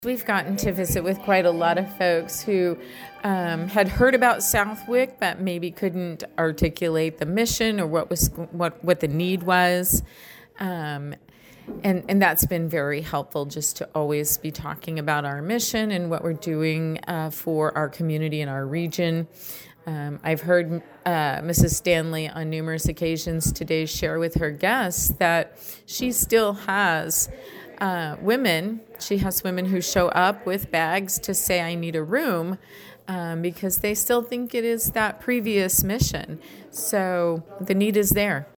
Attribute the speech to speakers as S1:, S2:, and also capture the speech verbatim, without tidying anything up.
S1: We've gotten to visit with quite a lot of folks who um, had heard about Southwick, but maybe couldn't articulate the mission or what was what what the need was, um, and and that's been very helpful. Just to always be talking about our mission and what we're doing uh, for our community and our region. Um, I've heard uh, Missus Stanley on numerous occasions today share with her guests that she still has uh, women. She has women who show up with bags to say, I need a room, um, because they still think it is that previous mission. So the need is there.